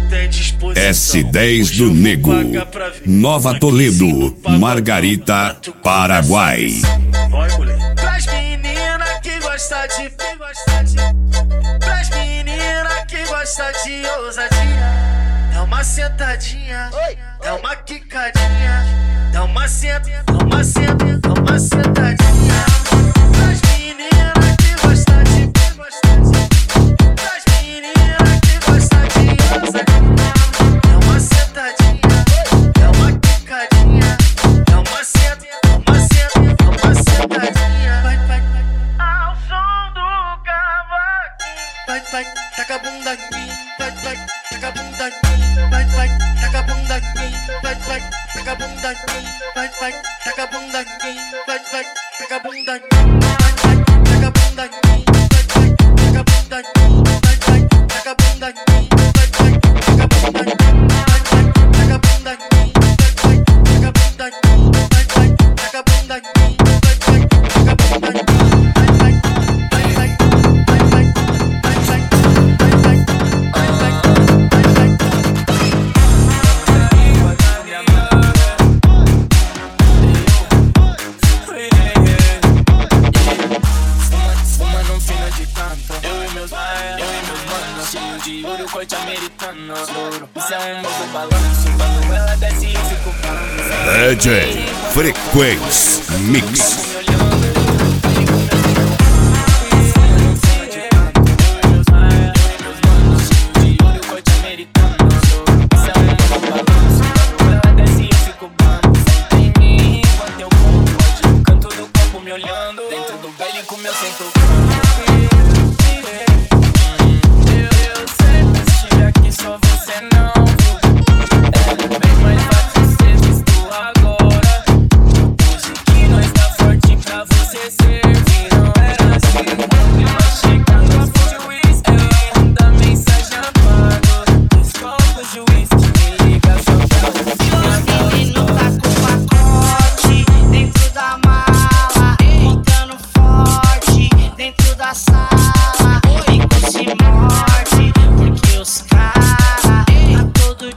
S10 do Nego, Nova Toledo, Margarita, Paraguai. Pras meninas que gostam de, pras meninas que gostam de ousadia, dá uma sentadinha, dá uma quicadinha, dá uma sentadinha. Pras meninas que gostam de, pras meninas que gostam de ousadia, dá uma sentadinha, dá uma quicadinha, dá uma sentadinha. Vai, ao som do cavaquinho. Vai, taca a bunda aqui. Vai, taca a bunda aqui. Vai, taca a bunda aqui. Vai, taca a bunda aqui. Vai, taca a bunda aqui. Vai, taca a bunda aqui. Vai, taca a bunda aqui. Vai, taca a bunda aqui. Vai, taca a bunda aqui. Vai, taca a bunda aqui. Vai, taca a bunda aqui. Vai, taca a bunda aqui. Vai, taca a bunda aqui. De ouro, corte americano. Isso é um novo balanço. Quando ela desce, eu fico bom. DJ Frequência Mix. Dentro do baile com meu centro. Só você não é bem mais fácil ser visto agora. Hoje que nós tá forte pra você servir. Não era assim, mas chegando a fim de uísque, eu manda mensagem apago. Desculpa o juiz que me liga só pra o menino tá com pacote dentro da mala, botando forte dentro da sala.